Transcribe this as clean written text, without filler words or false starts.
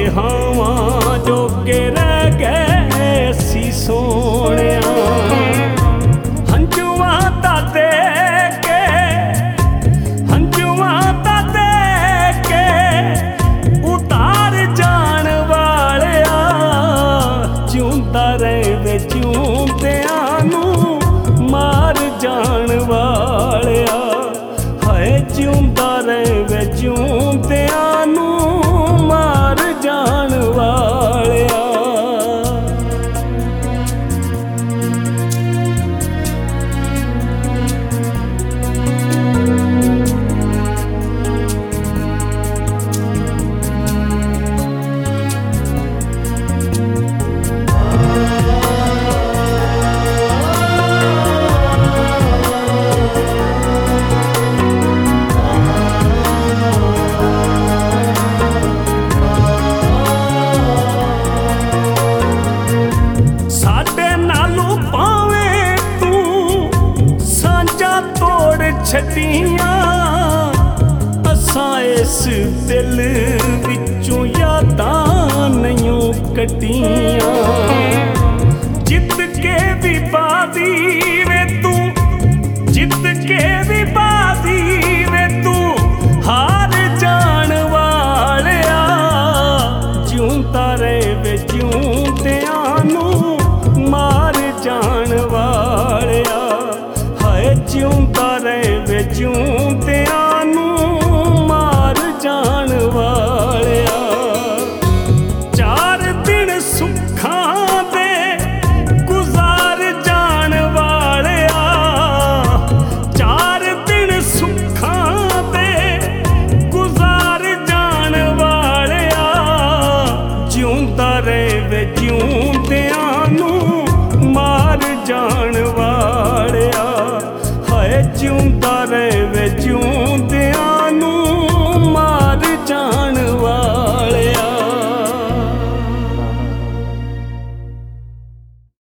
हावां जोगे रह गए सी सोहणिया। हंजुआं दा दे के हंजुआं दा दे के उतार जाण वालिया, जिउंदा रहे जिउंदियां नूं मार जाण वालिया। हाय जिउंदा रहे जिउंदियां नूं मार जाण वालिया। छड्डियां असां इस दिल विचों यादां नहीं कड्डियां। जित के भी बाजी वे तू, जित के भी बाजी वे तू हार जाण वालिया। जिउंदा रहे